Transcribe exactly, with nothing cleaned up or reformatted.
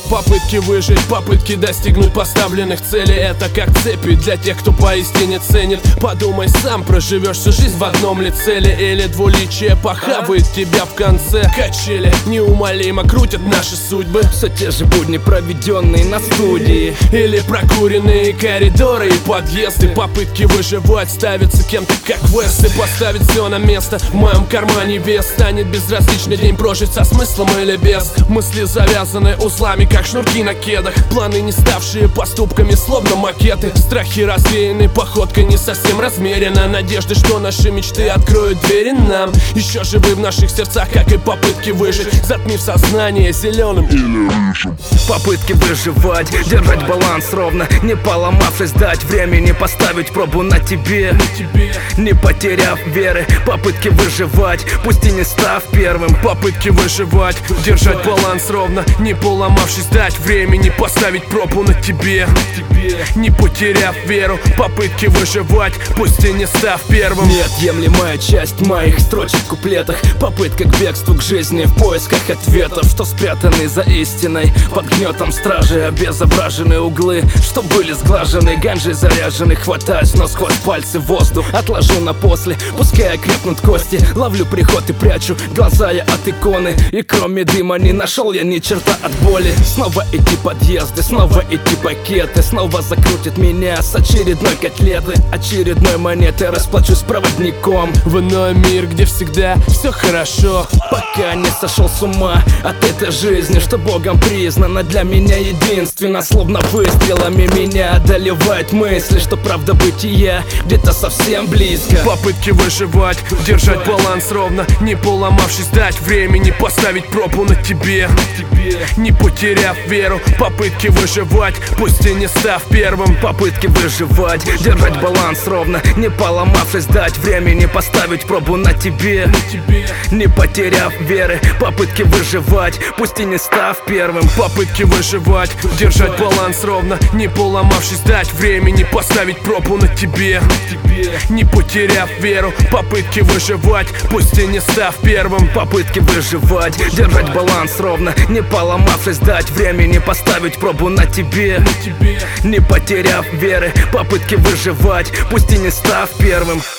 Попытки выжить, попытки достигнуть поставленных целей. Это как цепи для тех, кто поистине ценит. Подумай сам, проживешь всю жизнь в одном лице ли, или двуличие похавает тебя в конце. Качели неумолимо крутят наши судьбы. Все те же будни, проведенные на студии, или прокуренные коридоры и подъезды. Попытки выживать ставятся кем-то как квесты. Поставить все на место, в моем кармане вес. Станет безразличный день прожить со смыслом или без. Мысли завязаны узлами, как шнурки на кедах. Планы, не ставшие поступками, словно макеты. Страхи развеяны, походка не совсем размерена. Надежды, что наши мечты откроют двери нам. Еще живы в наших сердцах, как и попытки выжить, затмив сознание зеленым или рыжим. Попытки выживать, держать баланс ровно, не поломавшись, дать времени поставить пробу на тебе, не потеряв веры. Попытки выживать, пусть и не став первым. Попытки выживать, держать баланс ровно, не поломавшись, дать времени поставить пробу на тебе, не потеряв веру. Попытки выживать, пусть и не став первым. Неотъемлемая часть моих строчек в куплетах. Попытка к бегству, к жизни в поисках ответов, что спрятаны за истиной под гнетом стражи. Обезображены углы, что были сглажены, ганжей заряжены. Хватаюсь, но сквозь пальцы воздух отложу на после, пускай окрепнут кости. Ловлю приход и прячу глаза я от иконы, и кроме дыма не нашел я ни черта от боли. Снова эти подъезды, снова эти пакеты, снова закрутит меня с очередной котлеты, очередной монеты. Расплачусь проводником в иной мир, где всегда все хорошо, пока не сошел с ума от этой жизни, что Богом признана для меня единственно. Словно выстрелами меня одолевают мысли, что правда бытия где-то совсем близко. Попытки выживать, держать баланс ровно, не поломавшись, дать времени поставить пробу на тебе, не потеряв веру. Попытки выживать, пусть и не став первым. Попытки выживать, держать баланс ровно, не поломавшись, дать времени поставить пробу на тебе, не потеряв веры. Попытки выживать, пусть и не став первым. Попытки выживать, держать баланс ровно, не поломавшись, дать времени поставить пробу на тебе, не потеряв веру. Попытки выживать, пусть и не став первым. Попытки выживать, держать баланс ровно, не поломавшись, дать времени поставить пробу на тебе, не потеряв веры. Попытки выживать, пусть и не став первым.